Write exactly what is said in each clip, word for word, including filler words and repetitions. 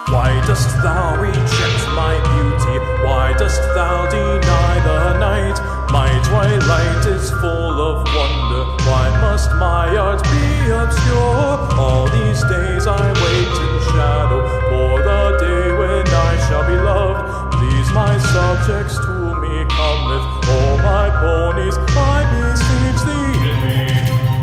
Why dost thou reject my beauty? Why dost thou deny the night? My twilight is full of wonder. Why must my art be obscure? All these days I wait in shadow for the day when I shall be loved. Please my subjects, to me cometh all my ponies, I beseech thee.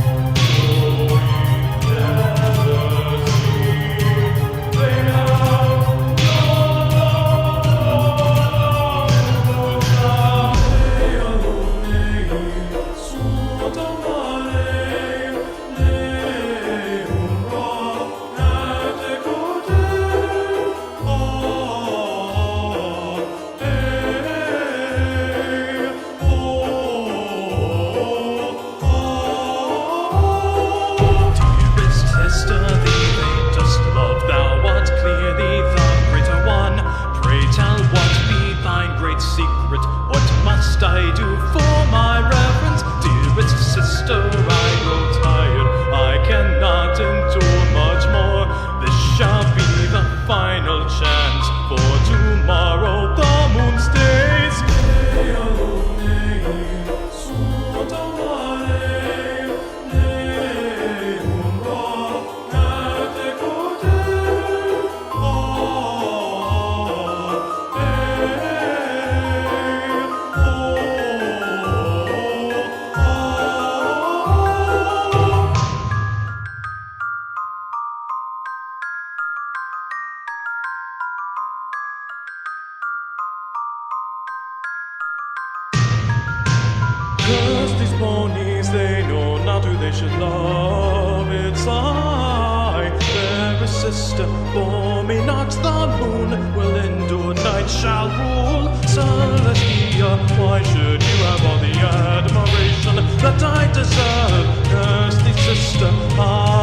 Secret, what must I do for my reverence? Dearest sister, I grow tired, I cannot endure much more. This shall be the final chance, for tomorrow the moon stays. Curse these ponies, they know not who they should love. It's I, fairest sister, for me not the moon will endure, night shall rule. Celestia, why should you have all the admiration that I deserve? Curse thee, sister, I